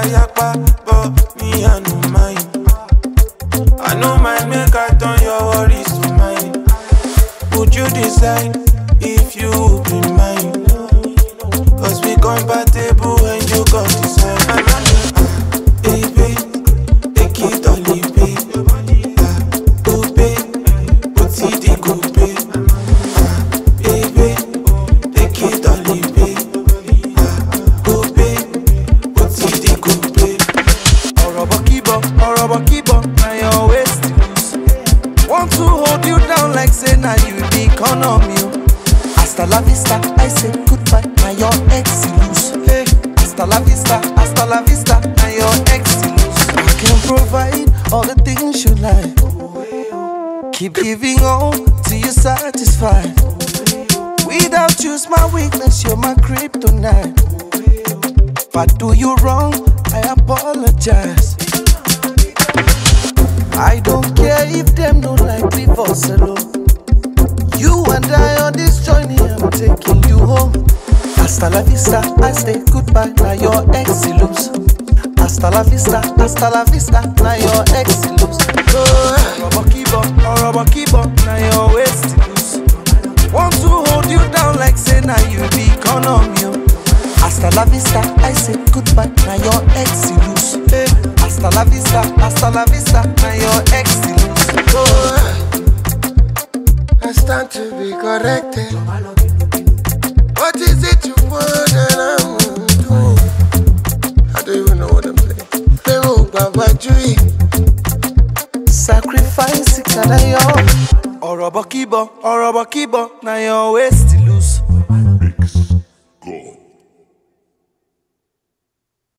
yakpa, but me I no mind. I know mind make I turn your worries to mine. Would you decide if you be mine? Cause we compatible when you come decide. Baby, take it or leave it. Go pay, put it go pay. Baby, take it or leave it. Go pay, put it go pay. Orobo kibo, now your waist loose. Want to hold you down like say now you the economy. Hasta la vista, I say goodbye, now your ex loose. Hey, hasta la vista, now your ex loose. I can provide all the things you like. Keep giving all till you're satisfied. Without you's my weakness, you're my kryptonite. If I do you wrong, I apologize. I don't care if them don't like divorce alone. You and I on this journey, I'm taking you home. Hasta la vista, I say goodbye, now your ex lose. Hasta la vista, now your ex lose. Orobo kibo, now your waist loose. Want to hold you down like say now you the economy. Hasta la vista, I say goodbye, now your ex lose. Hasta la vista, now your ex lose. It's time to be corrected. What is it you want and I'm doing? I don't even know what I'm playing. Play rope, Baba Jui. Sacrifice, Orobo kibo, now your waist